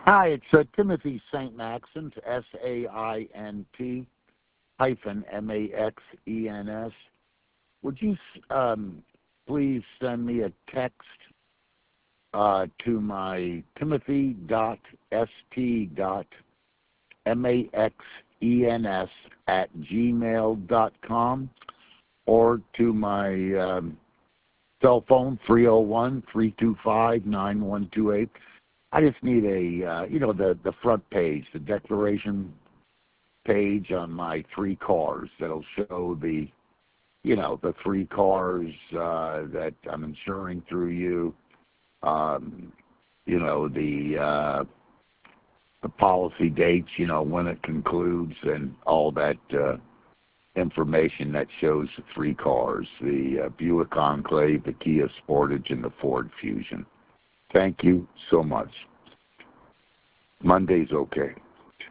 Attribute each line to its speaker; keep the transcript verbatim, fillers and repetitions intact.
Speaker 1: Hi, it's uh, Timothy Saint Maxens, S A I N T hyphen M A X E N S. Would you um, please send me a text uh, to my timothy dot s t dot m a x e n s at gmail dot com or to my um, cell phone, three oh one, three two five, nine one two eight. I just need a, uh, you know, the, the front page, the declaration page on my three cars that'll show the, you know, the three cars uh, that I'm insuring through you, um, you know, the uh, the policy dates, you know, when it concludes, and all that uh, information that shows the three cars, the uh, Buick Enclave, the Kia Sportage, and the Ford Fusion. Thank you so much. Monday's okay.